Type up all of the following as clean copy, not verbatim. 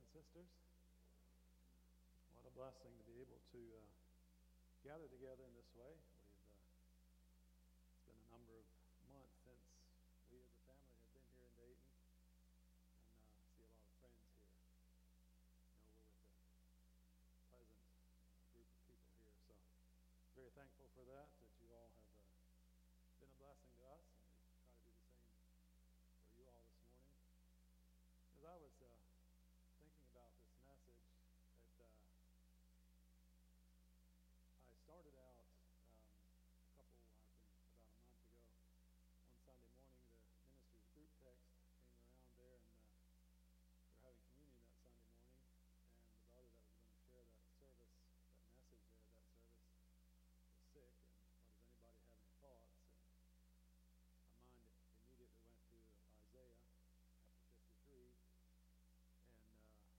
sisters. What a blessing to be able to gather together in this way. It's been a number of months since we as a family have been here in Dayton, and see a lot of friends here. We're with a pleasant group of people here, so very thankful for that you all have been a blessing to us, and we try to do the same for you all this morning. As I was thinking about this message, I started out about a month ago. One Sunday morning, the minister's group text came around there, and we were having communion that Sunday morning, and the brother that was going to share that message there at that service, was sick, and does anybody have any thoughts? And my mind immediately went to Isaiah chapter 53, and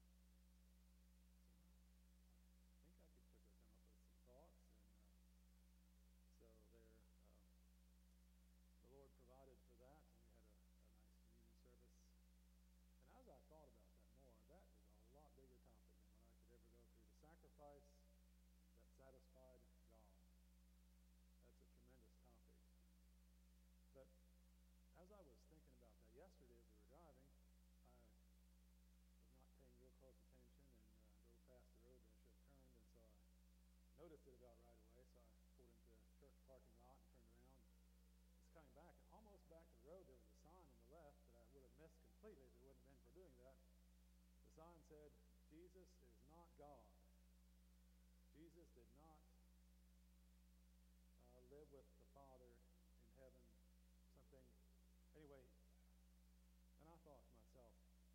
I think I could quickly come up with some thoughts, and so there, the Lord provided for that, and we had a nice communion service. And as I thought about that more, that is a lot bigger topic than what I could ever go through. The sacrifice that satisfied God. That's a tremendous topic. But as I was thinking about that yesterday as we were driving, I was not paying real close attention and drove past the road that I should have turned, and so I noticed it about right away, so I pulled into a church parking lot and turned around. Just coming back, and almost back to the road, there was a sign on the left that I would have missed completely if it wouldn't have been for doing that. The sign said, "Jesus is not God." Jesus did not live with the Father in heaven, something. Anyway, and I thought to myself,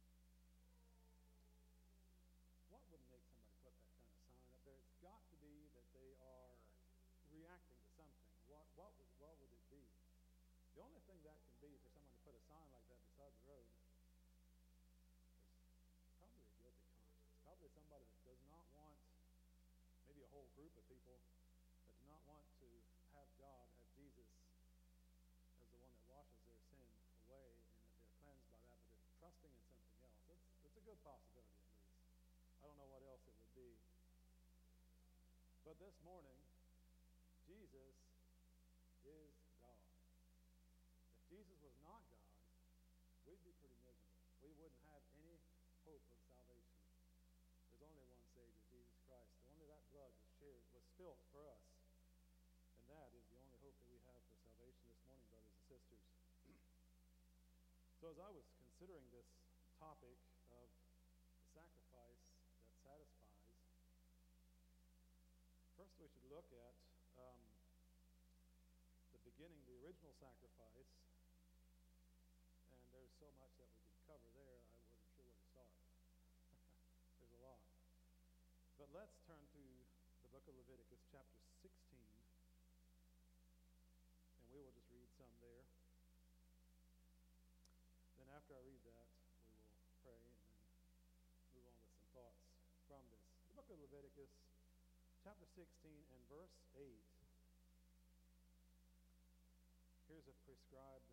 what would make somebody put that kind of sign up there? It's got to be that they are reacting to something. What would it be? The only thing that can be for someone to put a sign like that beside the road is probably a guilty conscience. Probably somebody that does not want, maybe a whole group of people that do not want to have Jesus as the one that washes their sin away, and that they're cleansed by that, but they're trusting in something else. That's a good possibility, at least. I don't know what else it would be. But this morning, Jesus is God. If Jesus was not God, we'd be pretty miserable. We wouldn't have any hope of salvation. There's only one Savior, Jesus Christ. Only that blood was spilt for us. And that is the only hope that we have for salvation this morning, brothers and sisters. So as I was considering this topic of the sacrifice that satisfies, first we should look at the beginning, the original sacrifice. And there's so much that we could cover there, I wasn't sure where to start. There's a lot. But let's turn to the book of Leviticus, chapter 16. And we will just read some there. Then after I read that, we will pray and then move on with some thoughts from this. The book of Leviticus, chapter 16 and verse 8. Here's a prescribed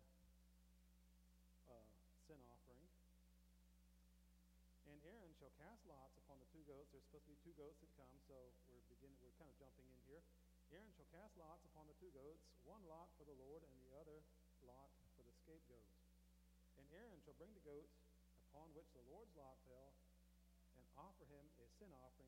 sin offering. And Aaron shall cast lots upon the two goats. There's supposed to be two goats that come, so we're kind of jumping in here. Aaron shall cast lots upon the two goats, one lot for the Lord and the other lot for the scapegoat. And Aaron shall bring the goat upon which the Lord's lot fell, and offer him for a sin offering.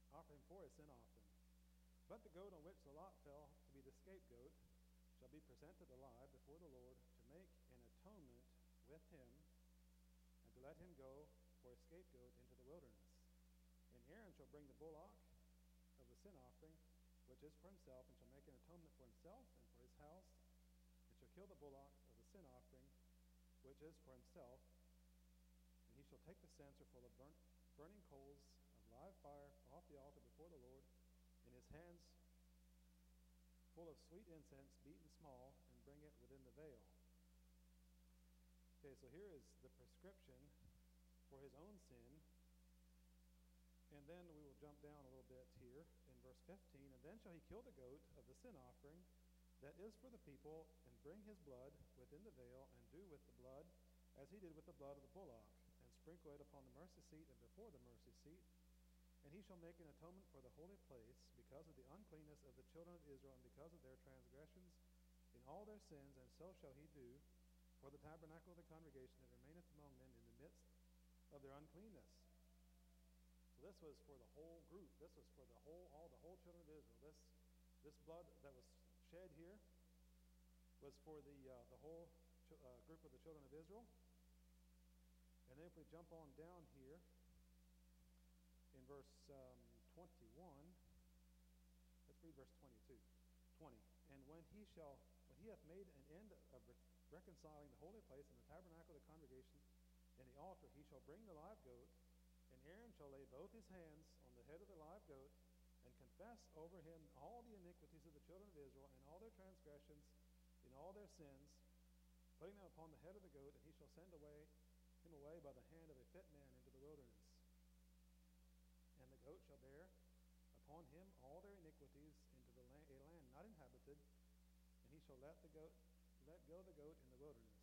But the goat on which the lot fell to be the scapegoat shall be presented alive before the Lord to make an atonement with him, and to let him go for a scapegoat into the wilderness. And Aaron shall bring the bullock of the sin offering, which is for himself, and shall make an atonement for himself and for his house, and shall kill the bullock of the sin offering, which is for himself. And he shall take the censer full of burning coals of live fire off the altar before the Lord, in his hands full of sweet incense, beaten small, and bring it within the veil. Okay, so here is the prescription for his own sin. And then we will jump down a little bit here in verse 15. And then shall he kill the goat of the sin offering that is for the people, and bring his blood within the veil, and do with the blood as he did with the blood of the bullock, and sprinkle banquet upon the mercy seat and before the mercy seat. And he shall make an atonement for the holy place because of the uncleanness of the children of Israel and because of their transgressions in all their sins, and so shall he do for the tabernacle of the congregation that remaineth among them in the midst of their uncleanness. So this was for the whole group. This was for the whole children of Israel. This blood that was shed here was for the whole group of the children of Israel. And then if we jump on down here in verse 21, let's read verse 22. 20. And when he hath made an end of reconciling the holy place and the tabernacle of the congregation and the altar, he shall bring the live goat, and Aaron shall lay both his hands on the head of the live goat and confess over him all the iniquities of the children of Israel and all their transgressions in all their sins, putting them upon the head of the goat, and he shall send him away by the hand of a fit man into the wilderness. And the goat shall bear upon him all their iniquities into a land not inhabited, and he shall let go the goat in the wilderness.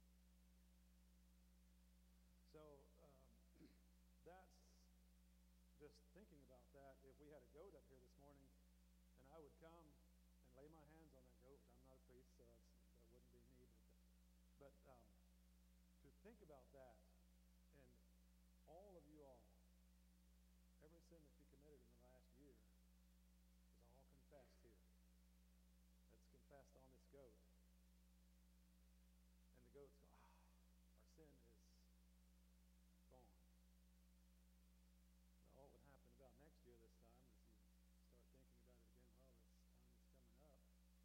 So that's just thinking about that. If we had a goat up here this morning, and I would come and lay my hands on that goat, which I'm not a priest, so that wouldn't be me, but to think about that, and all of you all, every sin that you committed in the last year is all confessed here. That's confessed on this goat. And the goats go, our sin is gone. Well, what would happen about next year this time is you start thinking about it again. Well, this time is coming up.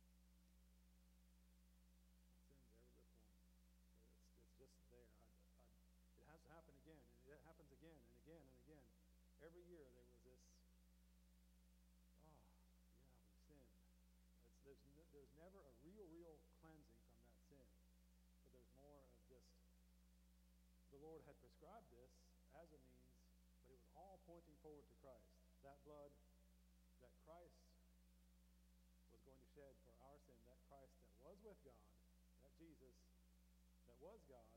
My sin's ever before me. It's just there. It has to happen again, and it happens again and again and again. Every year there was this, we sinned. There's never a real cleansing from that sin. But there's more of just, the Lord had prescribed this as a means, but it was all pointing forward to Christ. That blood that Christ was going to shed for our sin, that Christ that was with God, that Jesus that was God.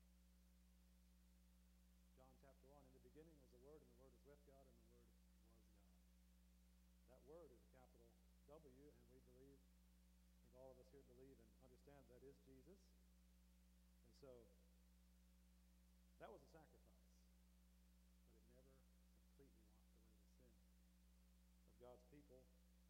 John chapter 1, in the beginning was the Word, and the Word was with God, and the Word was God. That Word is a capital W, and we believe, I think all of us here believe and understand that is Jesus. And so, that was a sacrifice, but it never completely washed away the sin of God's people.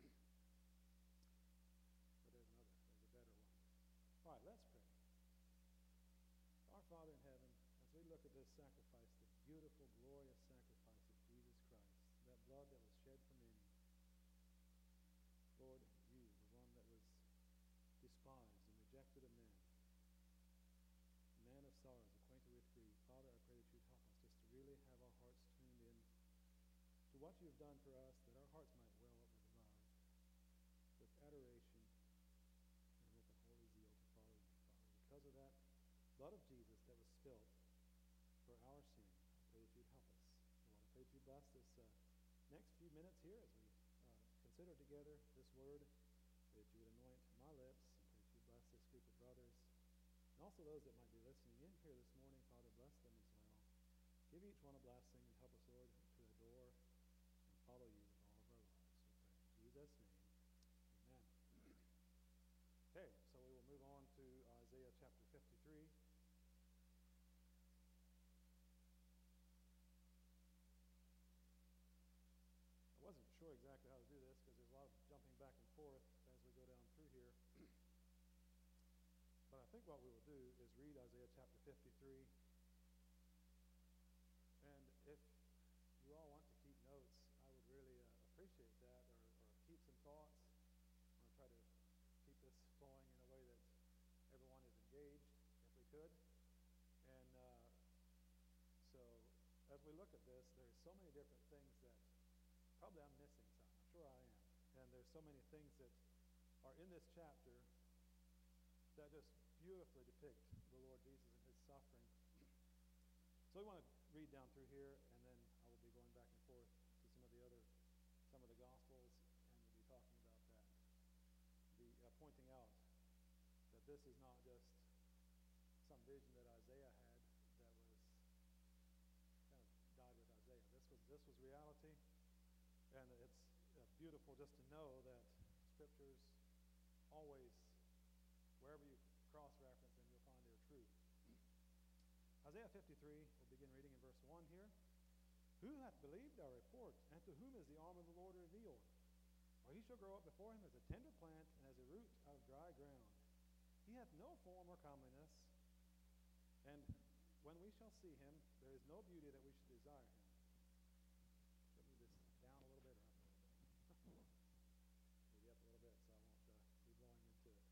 But there's a better one. All right, let's pray. Our Father in heaven, as we look at this sacrifice, the beautiful, glorious sacrifice of Jesus Christ, that blood that was shed for many, Lord, you, the one that was despised and rejected of men, man of sorrows, acquainted with grief, Father, I pray that you'd help us just to really have our hearts tuned in to what you've done for us, that our hearts might well up with love, with adoration, and with a holy zeal to follow you, Father. Because of that blood of Jesus that was spilled for our sin, I pray that you'd help us. Lord, I pray that you bless this next few minutes here as we consider together this word, that you would anoint my lips, and pray that you bless this group of brothers, and also those that might be listening in here this morning. Father, bless them as well. Give each one a blessing, and help us, Lord, to adore and follow you with all of our lives. We pray in Jesus' name. Amen. Okay, so we will move on to Isaiah chapter 53. I wasn't sure exactly how to do this because there's a lot of jumping back and forth as we go down through here. But I think what we will do is read Isaiah chapter 53. And if you all want to keep notes, I would really appreciate that, or keep some thoughts. I'm going to try to keep this flowing in a way that everyone is engaged, if we could. And so as we look at this, there's so many different things that probably I'm missing some. I'm sure I am. And there's so many things that are in this chapter that just beautifully depict the Lord Jesus and his suffering. So we want to read down through here, and then I will be going back and forth to some of the Gospels, and we'll be talking about that. Pointing out that this is not just some vision that Isaiah had that was And it's beautiful just to know that Scriptures always, wherever you cross-reference them, you'll find they're true. Isaiah 53, we'll begin reading in verse 1 here. Who hath believed our report, and to whom is the arm of the Lord revealed? For he shall grow up before him as a tender plant, and as a root out of dry ground. He hath no form or comeliness, and when we shall see him, there is no beauty that we should desire him. Let me this down a little bit or up a little bit. Maybe up a little bit so I won't be blowing into it.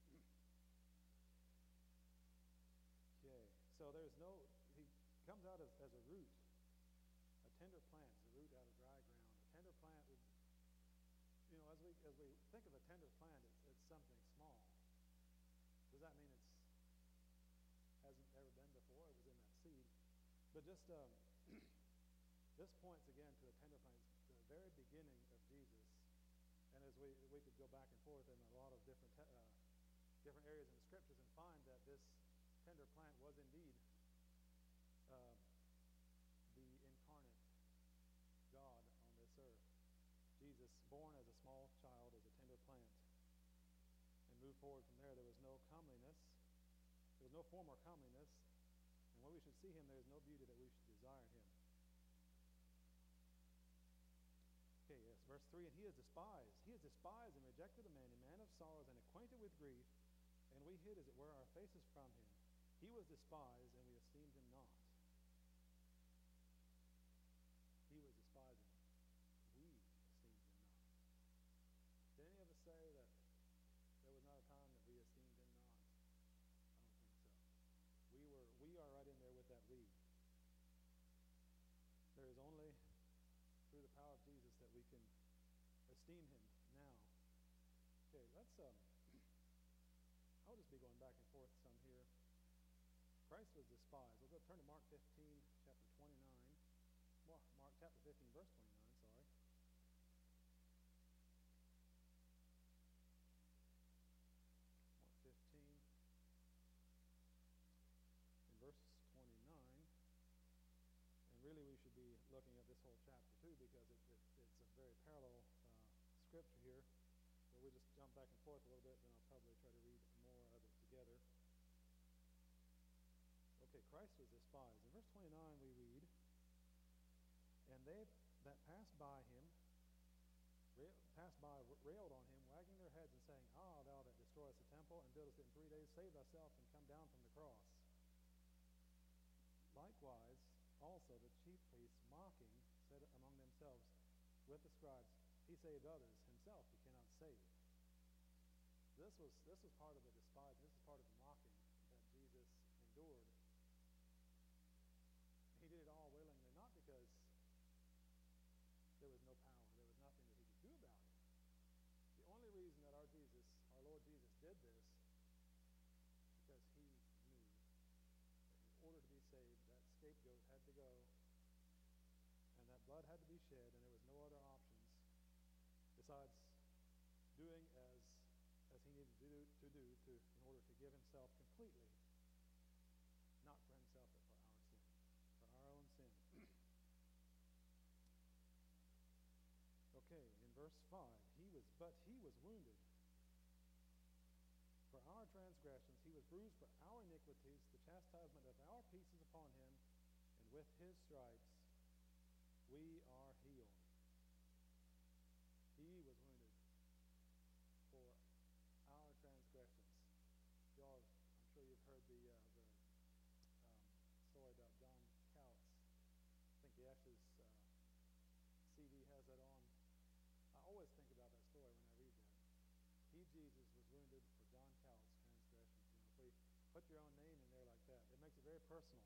Okay, so he comes out as a root, a tender plant, a root out of dry ground. A tender plant would, as we think of a tender plant, it's something small. Does that mean it's hasn't ever been before? It was in that seed. But just this points again to a tender plant, the very beginning of Jesus. And as we could go back and forth in a lot of different areas in the Scriptures and find that this tender plant was indeed the incarnate God on this earth. Jesus, born as a small child, as a tender plant, and moved forward from there. There was no comeliness. There was no form or comeliness. And when we should see him, there is no beauty that we should desire him. Okay, yes, verse 3, and he is despised. He is despised and rejected of men, a man of sorrows and acquainted with grief, and we hid, as it were, our faces from him. He was despised, and we esteemed him not. He was despised, and we esteemed him not. Did any of us say that there was not a time that we esteemed him not? I don't think so. We are right in there with that we. There is only through the power of Jesus that we can esteem him now. Okay, I'll just be going back and forth some here. Christ was despised. We'll go turn to Mark 15, chapter 29. Mark chapter 15, verse 29, sorry. Mark 15, in verse 29. And really we should be looking at this whole chapter too, because it's a very parallel scripture here. So we just jump back and forth a little bit, then I'll probably try to read more of it together. Okay, Christ was despised. In verse 29 we read, and they that passed by railed on him, wagging their heads and saying, Ah, thou that destroyest the temple and buildest it in 3 days, save thyself and come down from the cross. Likewise, also the chief priests, mocking, said among themselves with the scribes, he saved others, himself he cannot save. This was part of the despising. This is part of the mocking that Jesus endured. He did it all willingly, not because there was no power, there was nothing that he could do about it. The only reason that our Lord Jesus did this, because he knew that in order to be saved, that scapegoat had to go, and that blood had to be shed, and there was no other options besides doing as he needed to do in order to give himself completely, not for himself, but for our sin, for our own sin. Okay, in verse 5, he was wounded for our transgressions, he was bruised for our iniquities, the chastisement of our peace is upon him, and with his stripes we are healed. He was wounded for our transgressions. Y'all, I'm sure you've heard the story about John Couts. I think the Ashes CD has that on. I always think about that story when I read that. He, Jesus, was wounded for John Couts' transgressions. If we put your own name in there like that, it makes it very personal.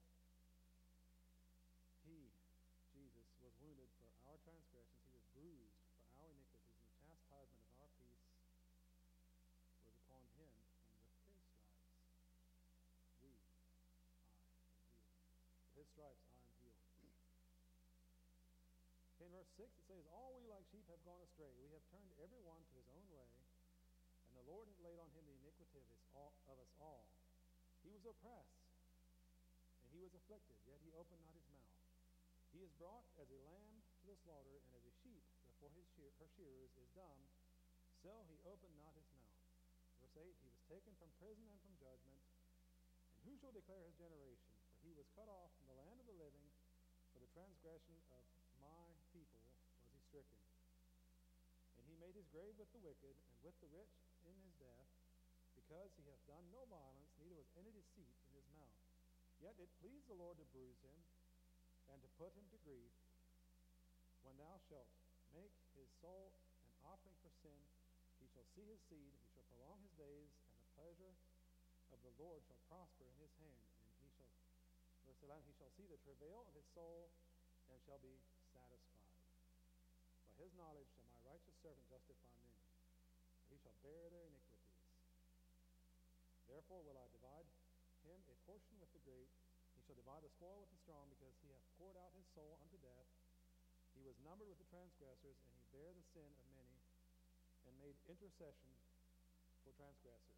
He, Jesus, was wounded for our transgressions. He was bruised for our iniquities, and the chastisement of our peace was upon him, and with his stripes I am healed. With his stripes I am healed. Okay, in verse 6 it says, all we like sheep have gone astray. We have turned every one to his own way, and the Lord hath laid on him the iniquity of us all. He was oppressed, and he was afflicted, yet he opened not his mouth. He is brought as a lamb to the slaughter, and as a sheep before for her shearers is dumb, so he opened not his mouth. Verse 8, he was taken from prison and from judgment. And who shall declare his generation? For he was cut off from the land of the living. For the transgression of my people was he stricken. And he made his grave with the wicked, and with the rich in his death, because he hath done no violence, neither was any deceit in his mouth. Yet it pleased the Lord to bruise him, and to put him to grief. When thou shalt make his soul an offering for sin, he shall see his seed, he shall prolong his days, and the pleasure of the Lord shall prosper in his hand. And he shall, verse 11, he shall see the travail of his soul, and shall be satisfied. By his knowledge shall my righteous servant justify many, for he shall bear their iniquities. Therefore will I divide him a portion with the great. He shall divide the spoil with the strong, because he hath poured out his soul unto death. He was numbered with the transgressors, and he bare the sin of many, and made intercession for transgressors.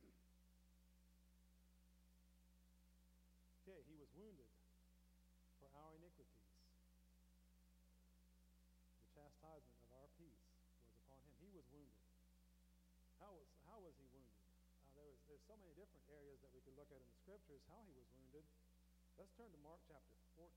Okay, he was wounded for our iniquities. The chastisement of our peace was upon him. He was wounded. How was he wounded? There's so many different areas that we could look at in the scriptures how he was wounded. Let's turn to Mark chapter 14.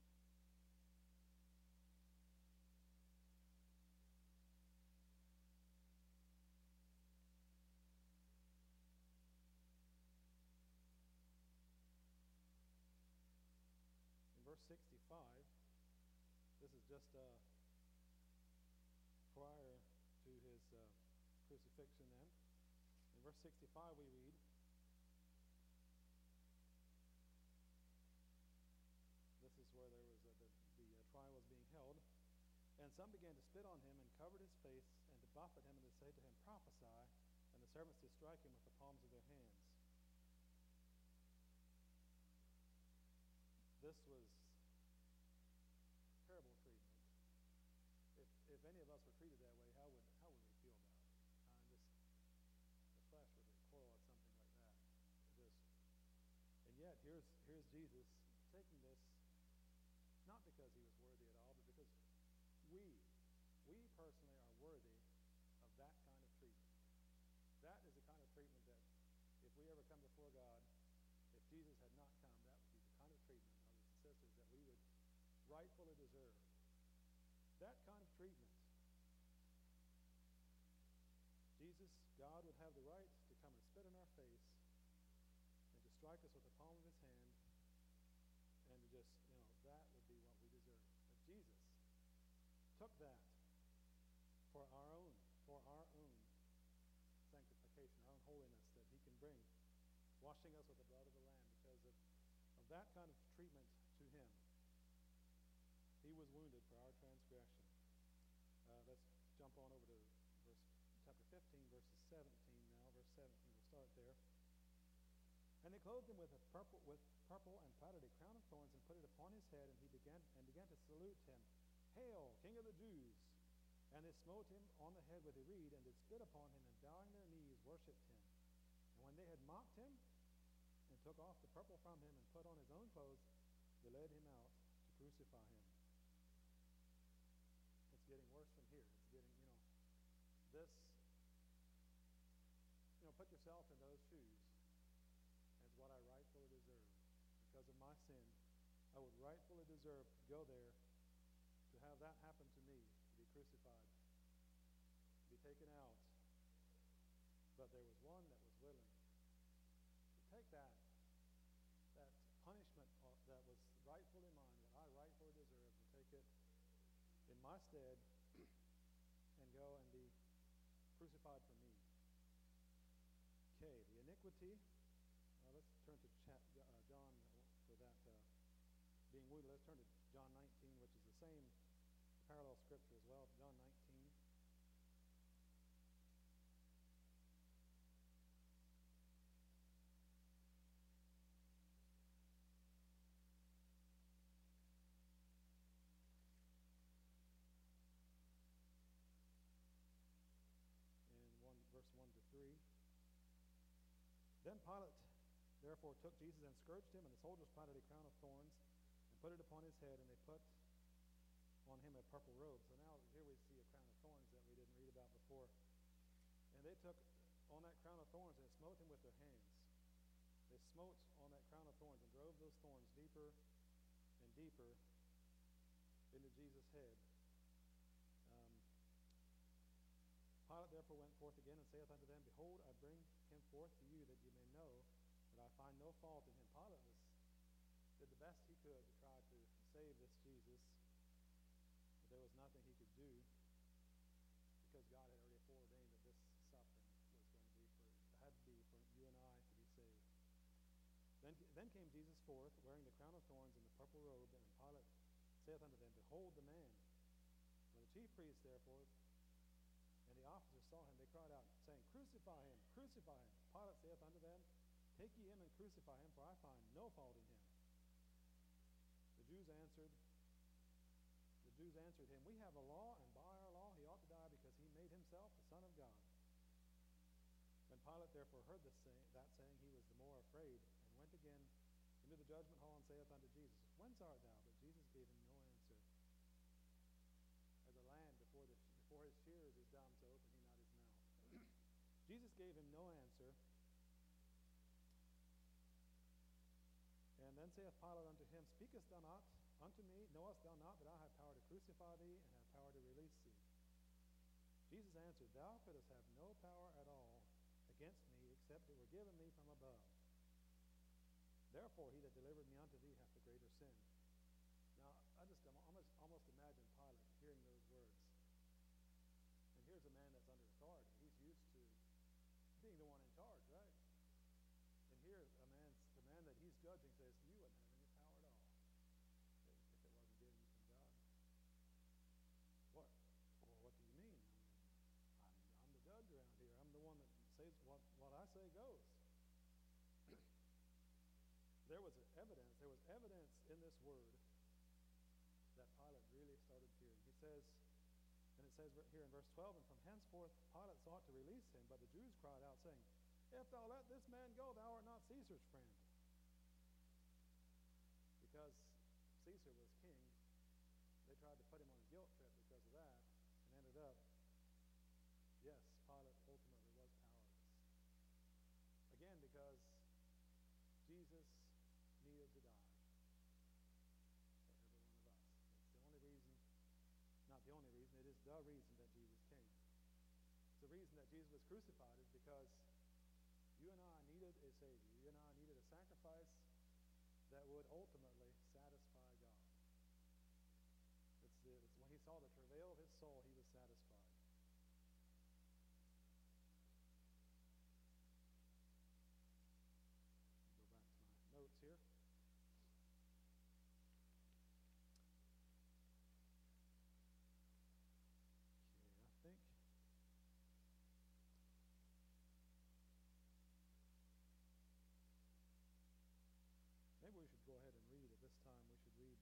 In verse 65, this is just prior to his crucifixion then. In verse 65 we read, this is where there was the trial was being held. And some began to spit on him, and covered his face, and to buffet him, and to say to him, Prophesy. And the servants did strike him with the palms of their hands. This was terrible treatment. If any of us were treated that way, how would we feel about it? The flesh would recoil at something like that. And yet here's Jesus taking this, not because he was worthy at all, but because we personally are worthy of that kind of treatment. That is the kind of treatment that if we ever come before God, if Jesus had not come, that would be the kind of treatment, brothers and sisters, that we would rightfully deserve. That kind of treatment. Jesus, God, would have the right to come and spit in our face and to strike us with the palm of his hand and to just, that would be what we deserve. But Jesus took that for our own sanctification, our own holiness that he can bring, washing us with the blood of the Lamb because of that kind of treatment to him. He was wounded for our transgression. Let's jump on over to chapter 15, verses 17 now. Verse 17, we'll start there. And they clothed him with purple and platted a crown of thorns and put it upon his head, and he began to salute him. Hail, King of the Jews! And they smote him on the head with a reed, and did spit upon him, and bowing their knees worshipped him. And when they had mocked him, and took off the purple from him, and put on his own clothes, they led him out to crucify him. It's getting worse from here. It's getting, this, put yourself in those shoes as what I rightfully deserve. Because of my sin, I would rightfully deserve to go there, to have that happen to me, to be crucified, to be taken out. But there was one that was willing to take that punishment that was rightfully mine, what I rightfully deserved, and take it in my stead and go and be crucified for me. Okay, the iniquity. Let's turn to John for that being wounded. Let's turn to John 19, which is the same parallel scripture as well. John 19. Verse 1 to 3. Then Pilate therefore took Jesus and scourged him, and the soldiers platted a crown of thorns and put it upon his head, and they put on him a purple robe. So now here we see a crown of thorns that we didn't read about before. And they took on that crown of thorns and smote him with their hands. They smote on that crown of thorns and drove those thorns deeper and deeper into Jesus' head. Pilate therefore went forth again and saith unto them, Behold, I bring him forth to you, that you may know that I find no fault in him. Pilate did the best he could to try to save this Jesus, but there was nothing he could do because God had already foreordained that this suffering was going to be had to be for you and I to be saved. Then came Jesus forth, wearing the crown of thorns and the purple robe, and Pilate saith unto them, Behold the man. When the chief priests therefore and the officers saw him, they cried out, saying, Crucify him, crucify him. Pilate saith unto them, Take ye him and crucify him, for I find no fault in him. The Jews answered him, We have a law, and by our law he ought to die, because he made himself the Son of God. When Pilate therefore heard that saying, he was the more afraid, and went again into the judgment hall, and saith unto Jesus, Whence art thou? But Jesus gave him no answer. As a lamb before his shearers is dumb, so opened he not his mouth. Jesus gave him no answer. And then saith Pilate unto him, Speakest thou not unto me? Knowest thou not that I have power to crucify thee, and have power to release thee? Jesus answered, Thou couldst have no power at all against me, except it were given thee from above. Therefore he that delivered me unto thee hath the greater sin. Now, I just almost imagine Pilate hearing those words. And here's a man that's under authority. He's used to being the one in charge, right? And here the man that he's judging says, You wouldn't have any power at all if it wasn't given you from God. What? Well, what do you mean? I'm the judge around here. I'm the one that says what I say goes. There was evidence in this word that Pilate really started fearing. He says, and it says here in verse 12, And from henceforth Pilate sought to release him, but the Jews cried out, saying, If thou let this man go, thou art not Caesar's friend. Because Caesar was king, they tried to put him on a guilt trip because of that, and ended up, yes, Pilate ultimately was powerless. Again, because Jesus needed to die for every one of us. It's the only reason, not the only reason, it is the reason that Jesus came. It's the reason that Jesus was crucified is because you and I needed a Savior. You and I needed a sacrifice that would ultimately satisfy God. It's when he saw the travail of his soul, he was satisfied. Go back to my notes here. Okay, I think maybe we should go ahead and read at this time. We should read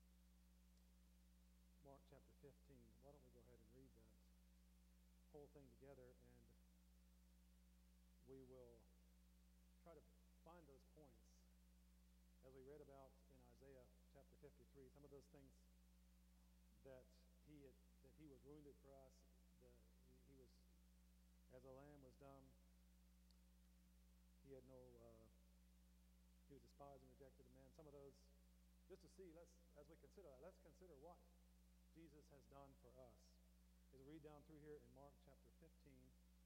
Mark chapter 15. Why don't we go ahead and read that whole thing together, and we will try to find those points as we read about in Isaiah chapter 53. Some of those things that he was wounded for us. He was, as a lamb was dumb. He had no. He was despised and rejected of men. Some of those, just to see, as we consider that, let's consider what Jesus has done for us. As we read down through here in Mark chapter 15.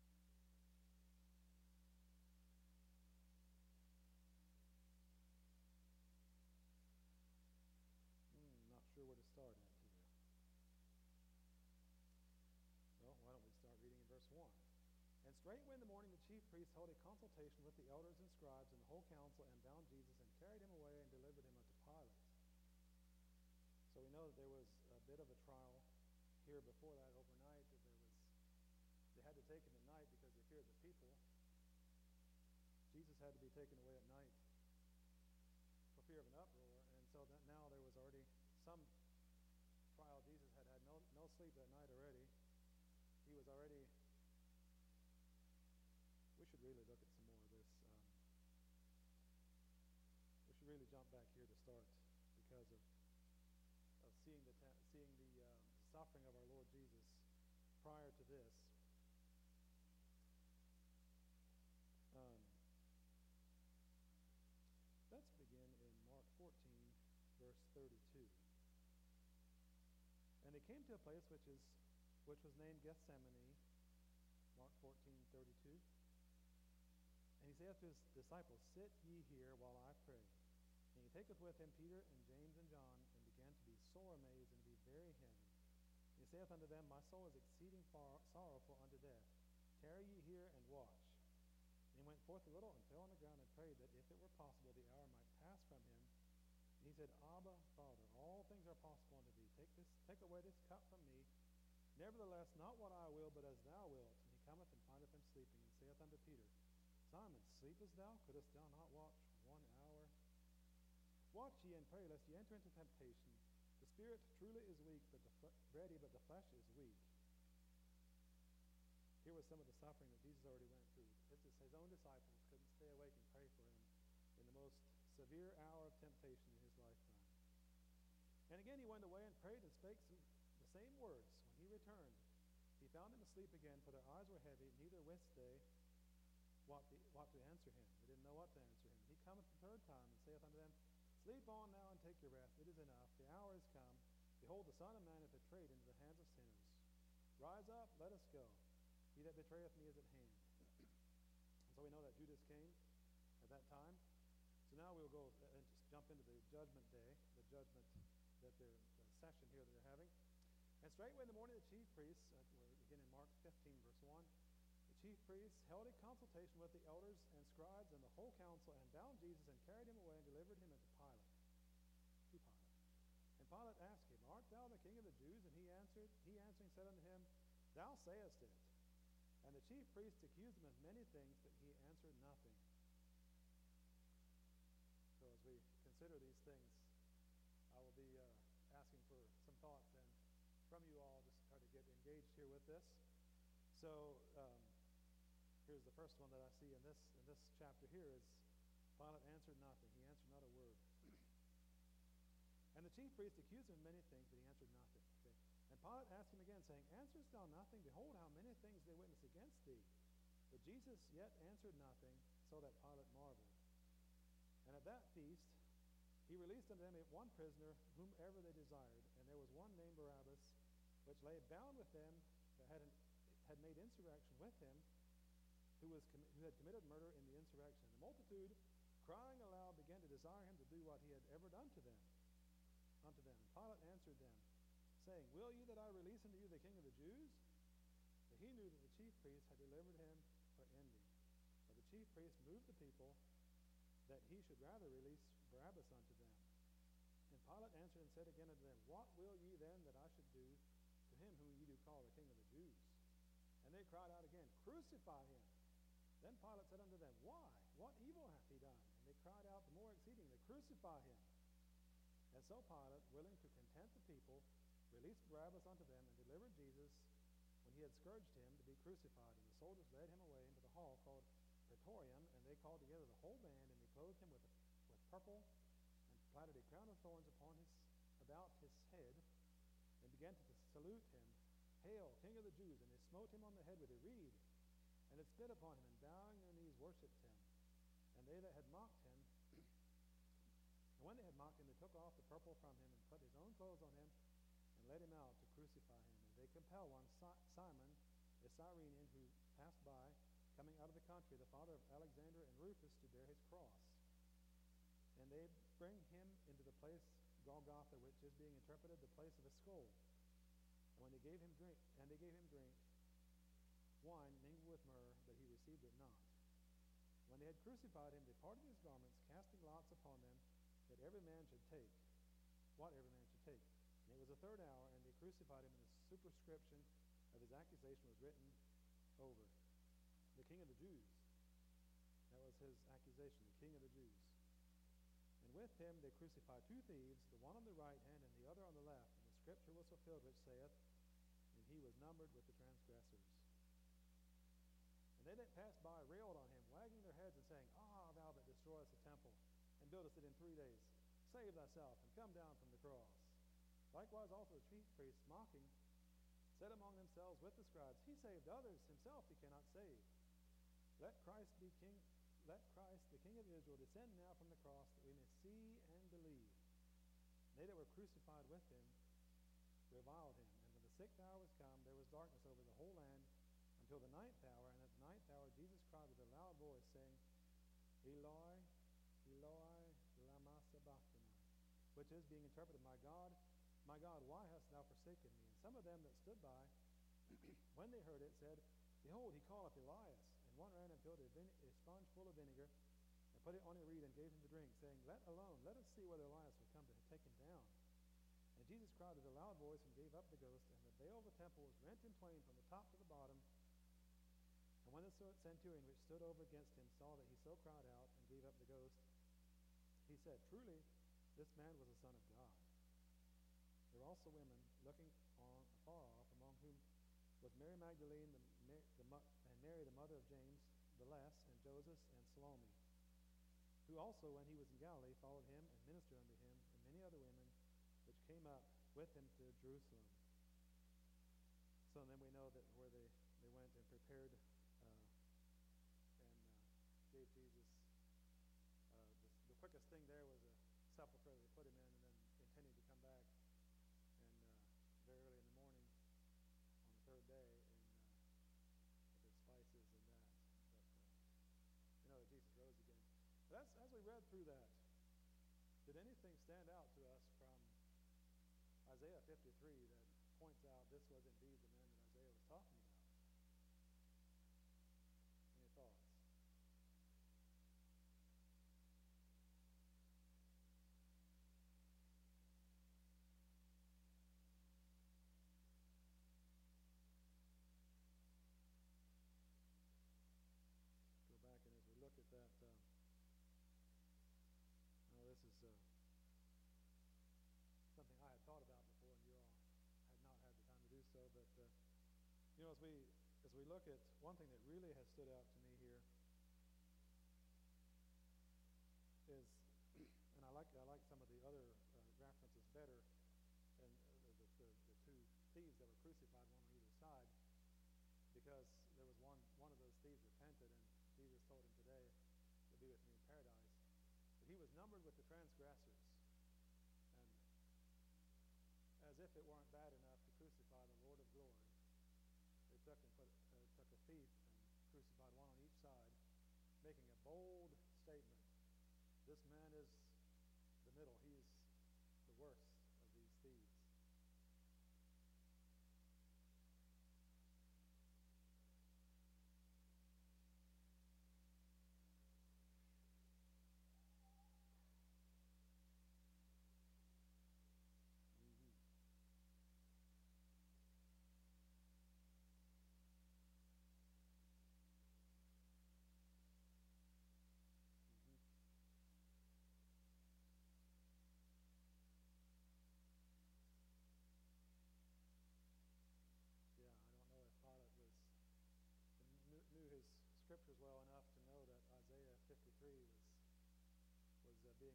Not sure where to start at here. Well, why don't we start reading in verse 1. And straightway in the morning the chief priests held a consultation with the elders and scribes and the whole council, and bound Jesus and carried him away and delivered him unto Pilate. So we know that there was a bit of a trial here before that overnight. They had to take him at night because they feared the people. Jesus had to be taken away at night for fear of an uproar, and so that now there was already some trial. Jesus had no sleep that night already. He was already. We should really look at some more of this. We should really jump back here to start because of seeing the Jesus prior to this. Um, let's begin in Mark 14, verse 32. And they came to a place which was named Gethsemane, Mark 14:32. And he saith to his disciples, Sit ye here while I pray. And he taketh with him Peter and James and John, and began to be sore amazed and to be very heavy. And he saith unto them, My soul is exceeding sorrowful unto death. Tarry ye here and watch. And he went forth a little and fell on the ground and prayed that if it were possible the hour might pass from him. And he said, Abba, Father, all things are possible unto thee. Take away this cup from me. Nevertheless, not what I will, but as thou wilt. And he cometh and findeth them sleeping, and saith unto Peter, Simon, sleepest thou? Couldst thou not watch 1 hour? Watch ye and pray, lest ye enter into temptation. The spirit truly is weak, ready, but the flesh is weak. Here was some of the suffering that Jesus already went through. His own disciples couldn't stay awake and pray for him in the most severe hour of temptation in his lifetime. And again he went away and prayed and spake the same words. When he returned, he found them asleep again, for their eyes were heavy, neither wist they what to answer him. They didn't know what to answer him. He cometh the third time and saith unto them, Sleep on now and take your rest. It is enough. The hour is come. Behold, the Son of Man is betrayed into the hands of sinners. Rise up, let us go. He that betrayeth me is at hand. And so we know that Judas came at that time. So now we'll go and just jump into the judgment day, the judgment the session here that they're having. And straightway in the morning the chief priests, we're again in Mark 15, verse 1, the chief priests held a consultation with the elders and scribes and the whole council, and bound Jesus and carried him away and delivered him unto Pilate. To Pilate. And Pilate asked him, Art thou the king of the Jews? And he answering said unto him, Thou sayest it. And the chief priests accused him of many things, but he answered nothing. So as we consider these things, I will be asking for some thoughts and from you all, just try to get engaged here with this. So here's the first one that I see in this chapter here is Pilate answered nothing. He answered not a word. And the chief priest accused him of many things, but he answered nothing. Okay? And Pilate asked him again, saying, Answerest thou nothing? Behold, how many things they witness against thee. But Jesus yet answered nothing, so that Pilate marveled. And at that feast he released unto them one prisoner, whomever they desired. And there was one named Barabbas, which lay bound with them that had made insurrection with him, who had committed murder in the insurrection. And the multitude, crying aloud, began to desire him to do what he had ever done unto them. And Pilate answered them, saying, Will ye that I release unto you the king of the Jews? But he knew that the chief priests had delivered him for envy. But the chief priests moved the people that he should rather release Barabbas unto them. And Pilate answered and said again unto them, What will ye then that I should do to him whom ye do call the king of the Jews? And they cried out again, Crucify him. Then Pilate said unto them, Why? What evil hath he done? And they cried out the more exceedingly, Crucify him. And so Pilate, willing to content the people, released Barabbas unto them, and delivered Jesus, when he had scourged him, to be crucified. And the soldiers led him away into the hall called Praetorium, and they called together the whole band, and they clothed him with purple, and platted a crown of thorns about his head, and began to salute him, Hail, King of the Jews! And they smote him on the head with a reed, and they spit upon him, and bowing their knees worshipped him. And they that had mocked him, and when they had mocked him, they took off the purple from him, and put his own clothes on him, and led him out to crucify him. And they compelled one Simon, a Cyrenian, who passed by, coming out of the country, the father of Alexander and Rufus, to bear his cross. And they bring him into the place Golgotha, which is being interpreted the place of a skull. And when they gave him drink, wine mingled with myrrh, but he received it not. When they had crucified him, they parted his garments, casting lots upon them, that every man should take what every man should take. And it was the third hour, and they crucified him, and the superscription of his accusation was written over. The King of the Jews. That was his accusation, the King of the Jews. And with him they crucified two thieves, the one on the right hand and the other on the left. And the scripture was fulfilled, which saith, And he was numbered with the transgressors. And they that passed by railed on him, wagging their heads and saying, Ah, thou that destroyest the temple, and buildest it in 3 days, save thyself, and come down from the cross. Likewise also the chief priests, mocking, said among themselves with the scribes, He saved others, himself he cannot save. Let Christ be king. Let Christ, the King of Israel, descend now from the cross, that we may see and believe. And they that were crucified with him reviled him. And when the sixth hour was come, there was darkness over the whole land until the ninth hour. And at the ninth hour Jesus cried with a loud voice, saying, Eloi, Eloi, lama sabachthani, which is, being interpreted, My God, why hast thou forsaken me? And some of them that stood by, when they heard it, said, Behold, he calleth Elias. And one ran and filled a sponge full of vinegar, and put it on a reed, and gave him to drink, saying, Let alone, let us see whether Elias will come to take him down. And Jesus cried with a loud voice, and gave up the ghost. And the veil of the temple was rent in twain from the top to the bottom. And when the centurion which stood over against him saw that he so cried out, and gave up the ghost, he said, Truly, this man was the Son of God. There were also women looking on afar off, among whom was Mary Magdalene, and Mary the mother of James the Less, and Joseph, and Salome, who also, when he was in Galilee, followed him and ministered unto him, and many other women which came up with him to Jerusalem. So then we know that where they went and prepared and gave Jesus, the quickest thing there was a sepulchre they put him in, and then intending to come back and very early in the morning on the third day, and with their spices and that. But we know that Jesus rose again. But as we read through that, did anything stand out to us from Isaiah 53 that points out this was indeed the man that Isaiah was talking about? Any thoughts? Go back, and as we look at that, this is something I had thought about before, and you all had not had the time to do so. But as we look at one thing that really has stood out to me here is, and I like some of the other references better, and the two thieves that were crucified, one on either side, because there was one of those thieves repented, and Jesus told him, Today you'll be with me in paradise. But he was numbered with the transgressors. And as if it weren't bad enough to crucify the Lord of glory, they took a thief and crucified one on each side, making a bold statement. This man is the middle. He is the worst of these thieves. Yeah, I don't know if Pilate knew his scriptures well enough to know that Isaiah 53 was being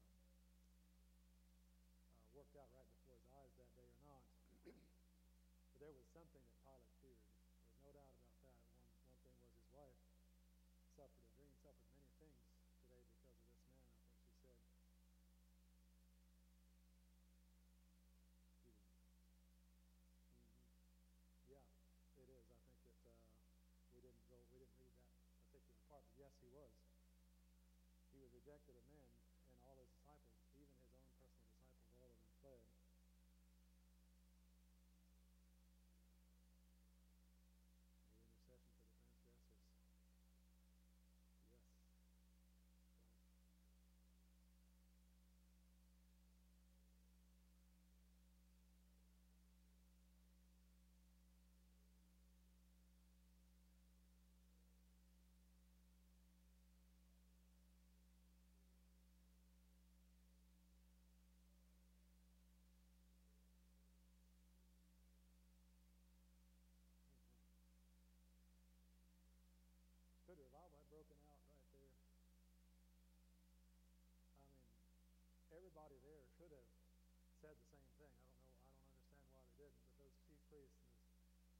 worked out right before his eyes that day or not. But there was something that Pilate feared. There's no doubt about that. One thing was his wife suffered many things today because of this man. I think she said he was. Yeah, it is. I think that we didn't read that particular part, but yes, he was. He was rejected of men, and all his disciples, even his own personal disciples, all of them fled. The intercession for the transgressors. Yes. Right.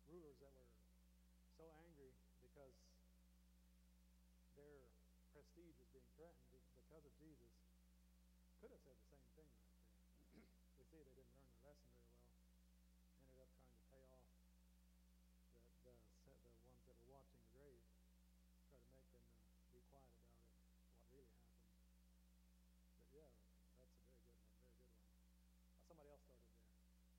rulers that were so angry because their prestige was being threatened because of Jesus could have said the same thing right there. We see they didn't learn their lesson very well. Ended up trying to pay off the ones that were watching the grave, try to make them be quiet about it, what really happened. But yeah, that's a very good one, very good one. Somebody else started there.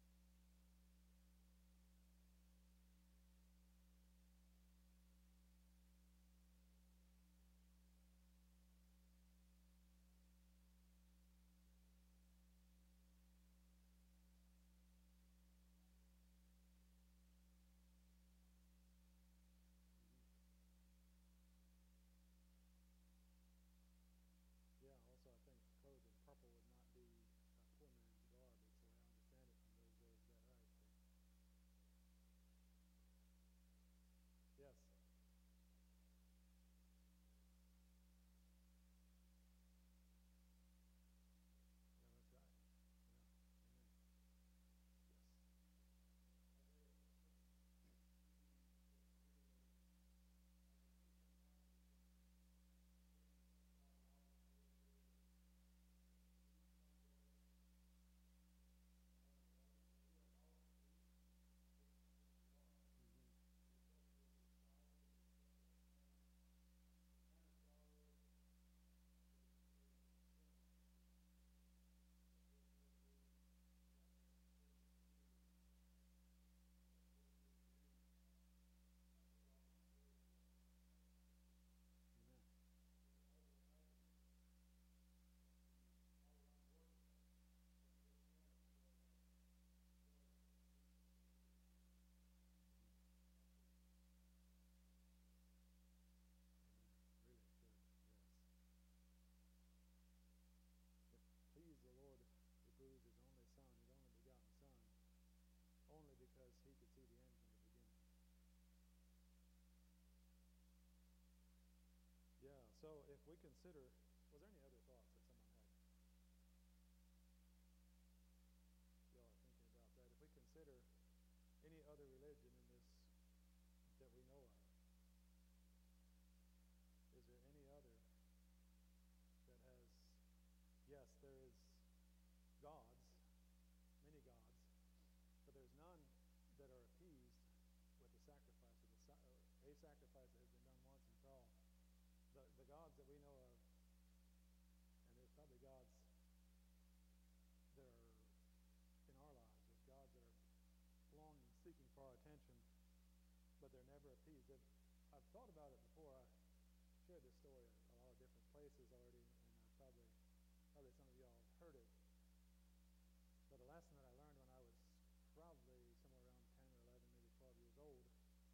Yeah, also I think clothed in purple would not be a poor man's garb. It's the way I understand it from those days. Is that right? Yes. Yeah, that's right. Yeah. Amen. Yes. Mm-hmm. Amen. Amen. Really should. Yes. It pleased the Lord to bruise his only son, his only begotten son, only because he could see the end from the beginning. Yeah, so if we consider, was there any other thoughts that someone had? Y'all are thinking about that. If we consider any other religion in this that we know of, is there any other that has, yes, there is gods, many gods, but there's none that are appeased with the sacrifice of a sacrifice that has been done once and for all. The gods that we know of, and there's probably gods that are in our lives. There's gods that are longing, seeking for our attention, but they're never appeased. I've thought about it before. I shared this story at a lot of different places already, and probably some of y'all have heard it. But a lesson that I learned when I was probably somewhere around 10 or 11, maybe 12 years old,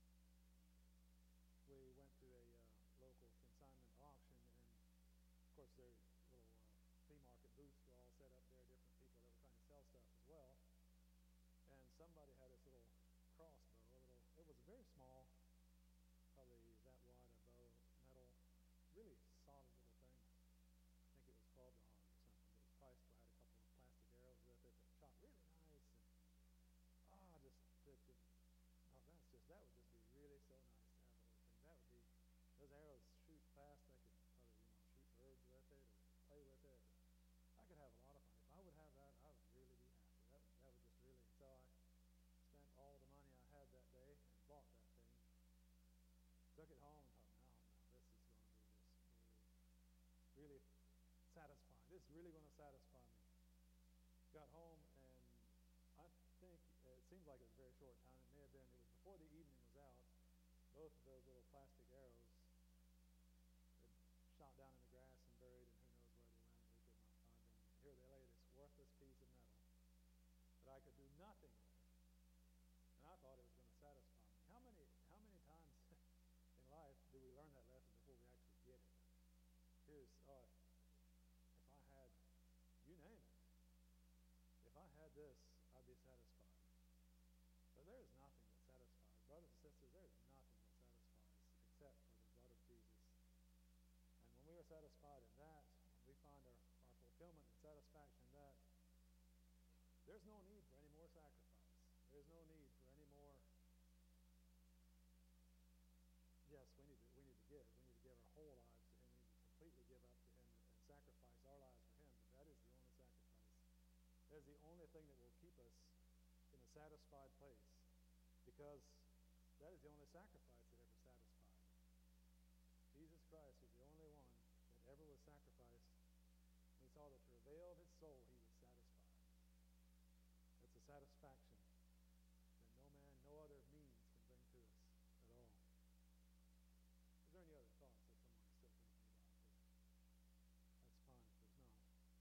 we went to a local consignment auction, and of course their little flea market booths were all set up there, different people that were trying to sell stuff as well. And somebody had this little crossbow, it was a very small, probably that wide a bow, metal, really solid little thing. I think it was $12 or something. It was priced, had a couple of plastic arrows with it that shot really nice. And I just thought that would just be really so nice to have a little thing. That would be, those arrows shoot fast. I could probably, shoot birds with it or play with it. I could have a lot of fun. If I would have that, I would really be happy. That would just really, so I spent all the money I had that day and bought that thing. Took it home and thought, no, this is going to be just really, really satisfying. This is really going to satisfy me. Got home, and I think it seems like it was a very short time. It may have been, it was before the evening was out. Both of those little plastic arrows had shot down in the grass and buried, and who knows where they went. We could not find them. And here they lay, this worthless piece of metal that I could do nothing with. And I thought it was going to satisfy me. How many times in life do we learn that lesson before we actually get it? Here's, if I had, you name it, if I had this, I'd be satisfied. But there is nothing that satisfies. Brothers and sisters, there is nothing that satisfies except for the blood of Jesus. And when we are satisfied in that, when we find our fulfillment and satisfaction in that, there's no need for any more sacrifice. There's no need for any more as the only thing that will keep us in a satisfied place, because that is the only sacrifice that ever satisfied. Jesus Christ was the only one that ever was sacrificed. When he saw the travail of his soul, he was satisfied. That's a satisfaction that no man, no other means can bring to us at all. Is there any other thoughts that someone is still thinking about? That's fine if there's not.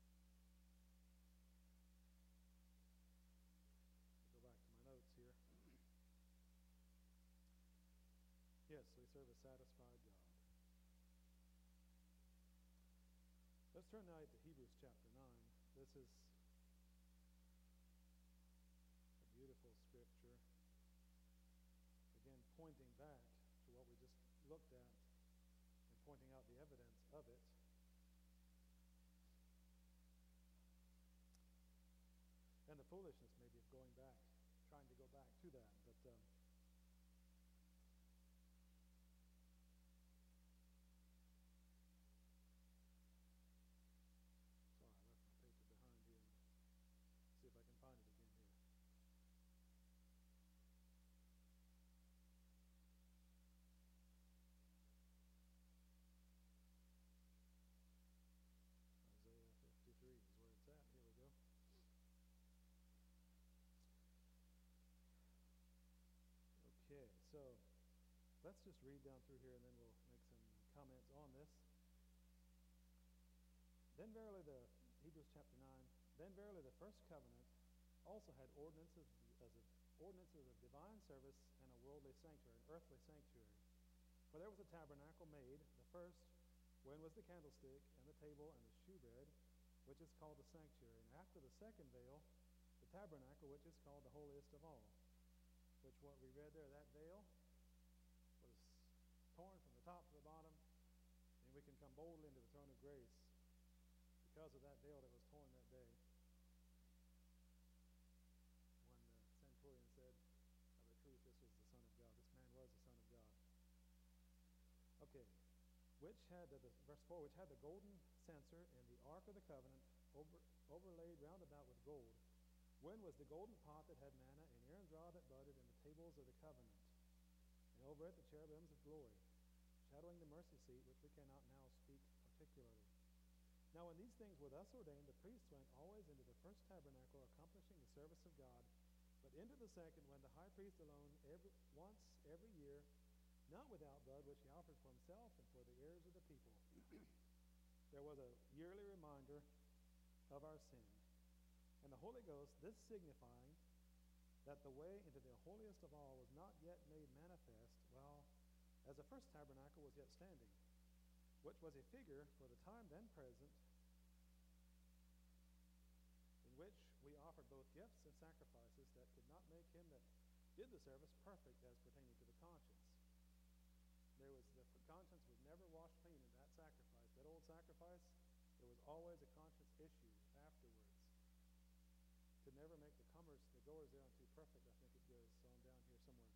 I'll go back to my notes here. Yes, we serve a satisfied God. Let's turn now to Hebrews chapter 9. This is a beautiful scripture. Again, pointing back to what we just looked at and pointing out the evidence of it. And the foolishness maybe of going back, trying to go back to that. But sorry, I left my paper behind here. See if I can find it again here. Isaiah 53 is where it's at. Here we go. Okay, so let's just read down through here and then we'll make some comments on this. Then verily Hebrews chapter 9, then verily the first covenant also had ordinances of divine service and a worldly sanctuary, an earthly sanctuary. For there was a tabernacle made, the first, wherein was the candlestick and the table and the shewbread, which is called the sanctuary. And after the second veil, the tabernacle, which is called the holiest of all. Which what we read there, that veil was torn from the top to the bottom, and we can come boldly into the throne of grace because of that veil that was torn that day. When the centurion said, of a truth, this was the Son of God. This man was the Son of God. Okay. Which had, verse 4, which had the golden censer and the ark of the covenant overlaid round about with gold. When was the golden pot that had manna, and Aaron's rod that budded, and the tables of the covenant? And over it the cherubims of glory, shadowing the mercy seat, which we cannot now speak particularly. Now when these things were thus ordained, the priests went always into the first tabernacle, accomplishing the service of God, but into the second, when the high priest alone, once every year, not without blood, which he offered for himself and for the heirs of the people. There was a yearly reminder of our sin. And the Holy Ghost, this signifying that the way into the holiest of all was not yet made manifest, while as the first tabernacle was yet standing, which was a figure for the time then present, in which we offered both gifts and sacrifices that could not make him that did the service perfect as pertaining to the conscience. The conscience was never washed clean in that sacrifice. That old sacrifice, there was always a conscience issue afterwards. Could never make the goers thereunto perfect, I think it goes on down here somewhere.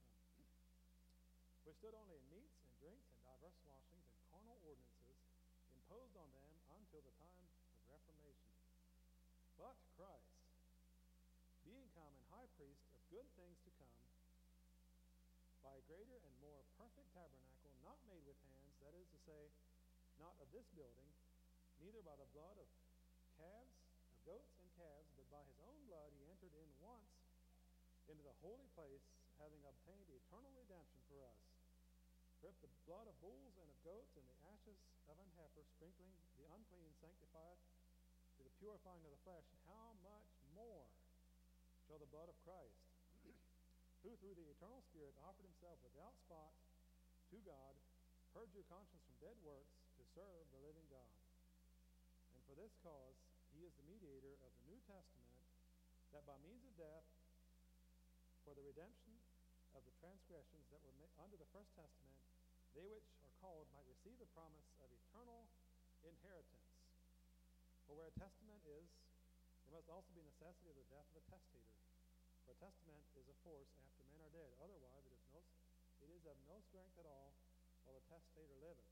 Which stood only in meats and drinks and diverse washings and carnal ordinances imposed on them until the time of Reformation. But Christ, being come and high priest of good things to come, by a greater and more perfect tabernacle, not made with hands, that is to say, not of this building, neither by the blood of goats and calves, but by his own blood he entered in once into the holy place, having obtained eternal redemption for us. For if the blood of bulls and of goats and the ashes of an heifer, sprinkling the unclean, sanctifieth to the purifying of the flesh, how much more shall the blood of Christ, who through the eternal Spirit offered himself without spot to God, purge your conscience from dead works to serve the living God. And for this cause he is the mediator of the New Testament, that by means of death, for the redemption of the transgressions that were under the first testament, they which are called might receive the promise of eternal inheritance. For where a testament is, there must also be necessity of the death of a testator. For a testament is of force after men are dead. Otherwise it is of no strength at all while the testator liveth.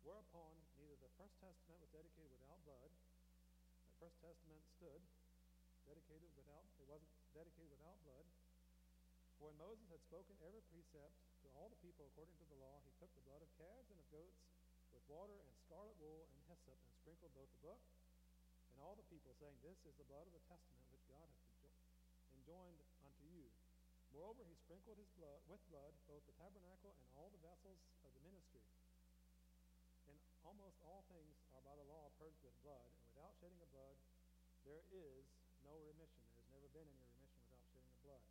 Whereupon neither the first testament was dedicated without blood. That first testament stood it wasn't dedicated without blood. For when Moses had spoken every precept to all the people according to the law, he took the blood of calves and of goats with water and scarlet wool and hyssop, and sprinkled both the book and all the people, saying, This is the blood of the testament which God hath enjoined unto you. Moreover, he sprinkled his blood with blood both the tabernacle and all the vessels of the ministry. And almost all things are by the law purged with blood, and without shedding of blood there is no remission. There has never been any remission without shedding of blood.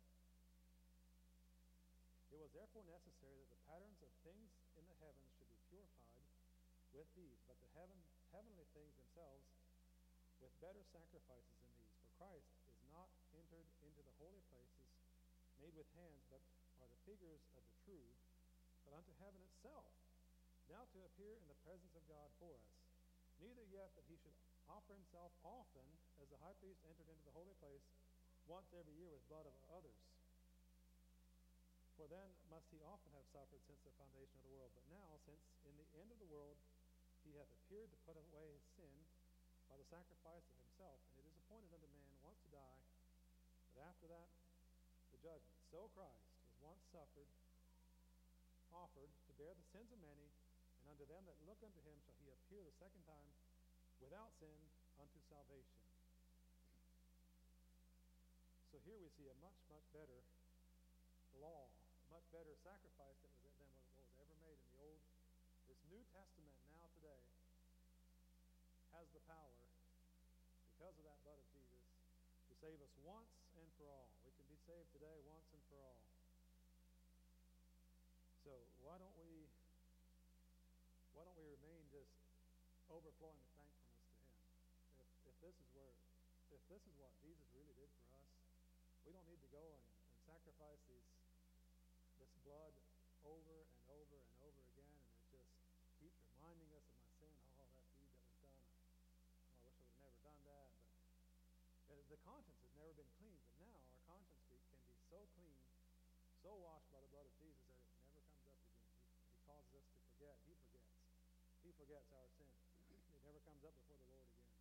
It was therefore necessary that the patterns of things in the heavens should be purified with these, but the heavenly things themselves with better sacrifices than these. For Christ is not entered into the holy places made with hands, but are the figures of the true, but unto heaven itself, now to appear in the presence of God for us. Neither yet that he should offer himself often, as the high priest entered into the holy place once every year with blood of others. For then must he often have suffered since the foundation of the world. But now, since in the end of the world he hath appeared to put away his sin by the sacrifice of himself, and it is appointed unto man once to die, but after that the judgment. So Christ was once offered to bear the sins of many, and unto them that look unto him shall he appear the second time without sin unto salvation. So here we see a much, much better law, a much better sacrifice than what was ever made in the old. This New Testament now today has the power, because of that blood of Jesus, to save us once and for all. We can be saved today once and for all. So why don't we remain just overflowing with thankfulness to him? If this is what Jesus really did for us, we don't need to go and sacrifice this blood over and over and over again, and it just keeps reminding us of my sin. Oh, that deed that was done. Oh, I wish I would have never done that. But the conscience has never been clean. But now our conscience can be so clean, so washed by the blood of Jesus that it never comes up again. He causes us to forget. He forgets. He forgets our sin. It never comes up before the Lord again.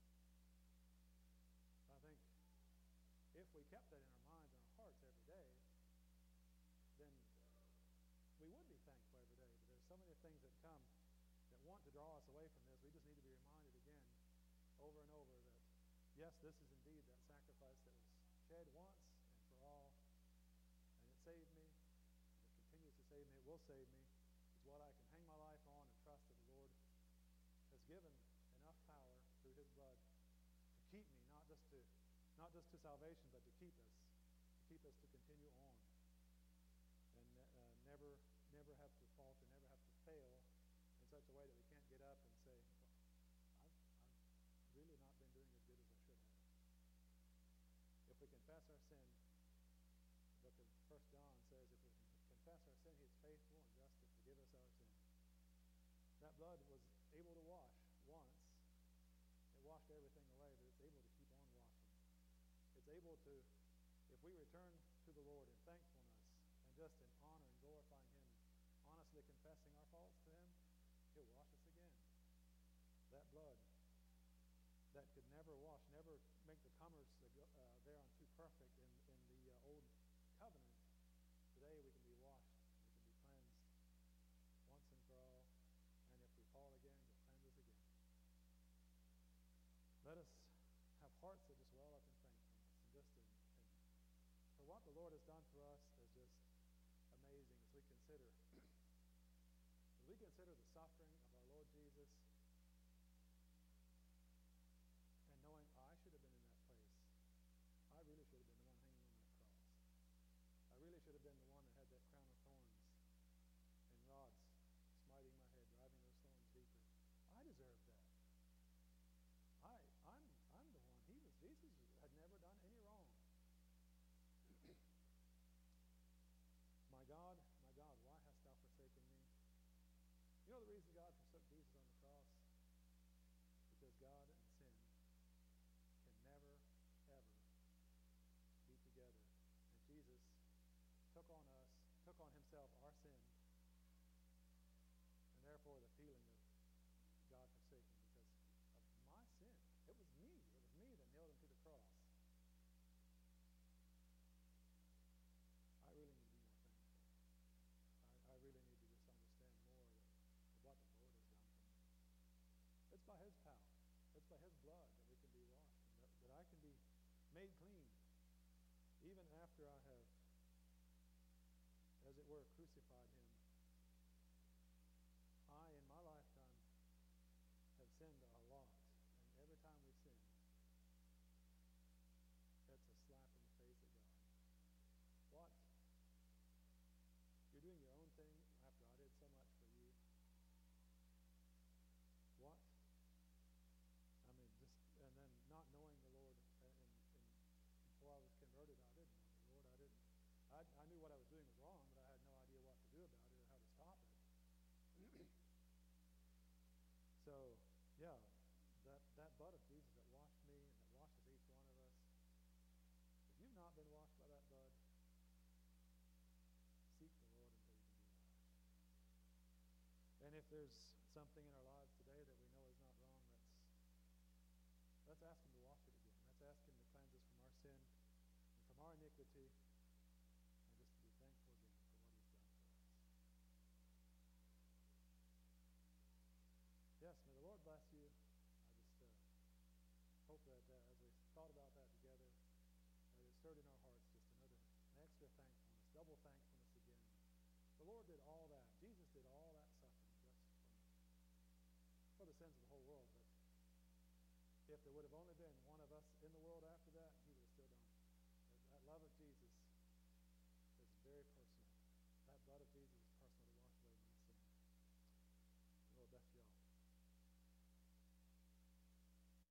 I think if we kept that in our minds and our hearts every day, then we would be thankful every day. But there's so many things that come that want to draw us away from this. We just need to be reminded again, over and over, that yes, this is indeed that sacrifice that was shed once and for all, and it saved me, and it continues to save me, it will save me. It's what I can hang my life on and trust that the Lord has given enough power through his blood to keep me, not just to salvation, but to keep us to continue on, and never have to falter, never have to fail in such a way that we can't get up and say, well, I've really not been doing as good as I should have. If we confess our sin, the book of 1 John says, if we confess our sin, he is faithful and just to forgive us our sin. That blood was able to wash once. It washed everything away, but it's able to keep on washing. It's able to, if we return to the Lord in thankfulness and just in honor and glorifying him, honestly confessing our faults to him, he'll wash us again. That blood that could never wash, never make the comers thereunto perfect in the old covenant, today we can be washed, we can be cleansed once and for all, and if we fall again, he'll cleanse us again. Let us have hearts that just well up in thankfulness, and for what the Lord has done for us is just amazing as we consider the suffering of our Lord Jesus, and knowing I should have been in that place. I really should have been the one hanging on that cross. I really should have been the one that had that crown of thorns and rods smiting my head, driving those thorns deeper. I deserve that. I'm the one. Jesus had never done any wrong. My God, why hast thou forsaken me? You know the reason God forsook Jesus on the cross? Because God and sin can never, ever be together. And Jesus took on himself our sin, and therefore the feeling of God forsaking, because of my sin. It was me that nailed him to the cross. made clean. Even after I have, as it were, crucified him, I, in my lifetime, have sinned a lot. And every time we sin, it's a slap in the face at God. What? You're doing your own thing after I did so much for you? What? I mean, just, and then not knowing the Lord, and before I was converted, I didn't know the Lord. I knew what I was doing was wrong, but I had no idea what to do about it or how to stop it. So, yeah, that blood of Jesus that washed me and that washes each one of us, if you've not been washed by that blood, seek the Lord until you can be washed. And if there's something in our lives today that we know is not wrong, let's ask him to wash it again. Let's ask him to cleanse us from our sin and from our iniquity, and just to be thankful again for what he's done for us. Yes, may the Lord bless you. I just hope that as we thought about that together, that it stirred in our hearts just an extra thankfulness, double thankfulness again. The Lord did all that. Jesus did all that suffering just for the sins of the whole world. But if there would have only been one of us in the world after that, he would have still done it. That love of